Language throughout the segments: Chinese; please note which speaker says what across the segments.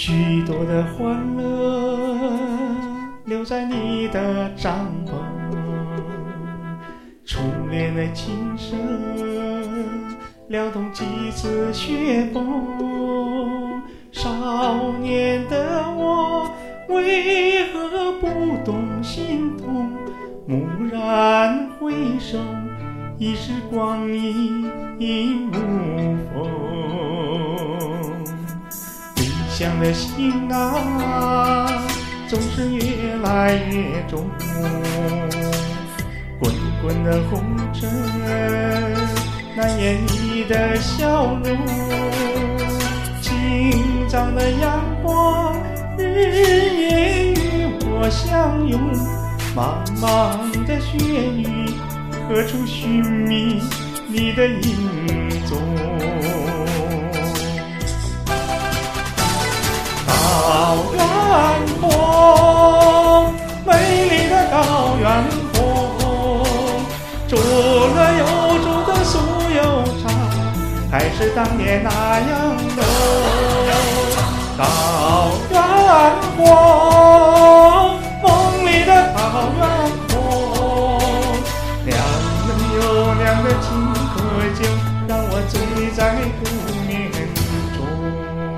Speaker 1: 许多的欢乐留在你的帐篷，初恋的琴声撩动几次雪崩。少年的我为何不懂心痛？蓦然回首，已是光阴无风。理想的行囊总是越来越重，滚滚的红尘难掩你的笑容。紧张的阳光日夜与我相拥，茫茫的雪域何处寻觅你的影踪？高原红，美丽的高原红，煮了又煮的酥油茶，还是当年那样浓。高原红，梦里的高原红，凉了又凉的青稞酒，让我醉在不眠中。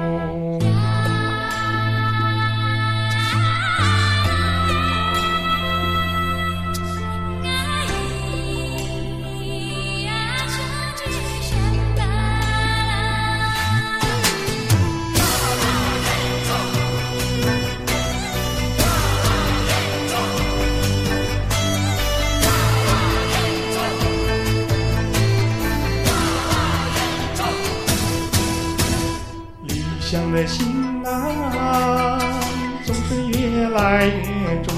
Speaker 1: 理想的行囊总是越来越重，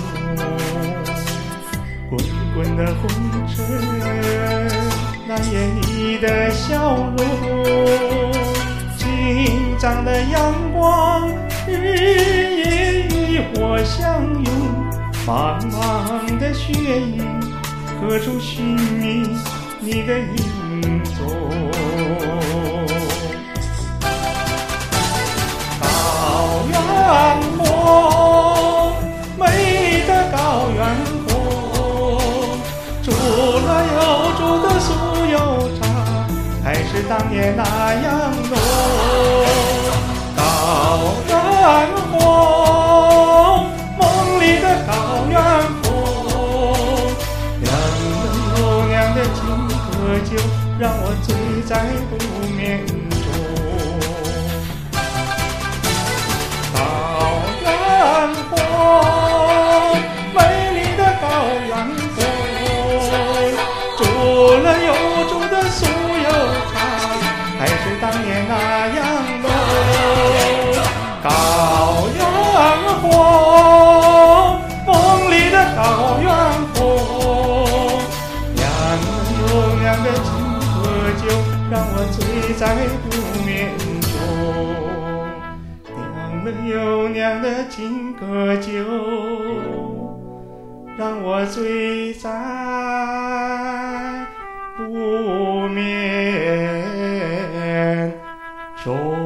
Speaker 1: 滚滚的红尘难掩你的笑容。紧张的阳光日夜与我相拥，茫茫的雪域何处寻觅你的影踪？高原红，美丽的高原红，煮了又煮的酥油茶，还是当年那样浓。高原红，梦里的高原红，凉了又凉的青稞酒，让我醉在不眠中。当年那样浓。高原红，梦里的高原红，凉了又凉的青稞酒，让我醉在不眠中。凉了又凉的青稞酒，让我醉在不眠中。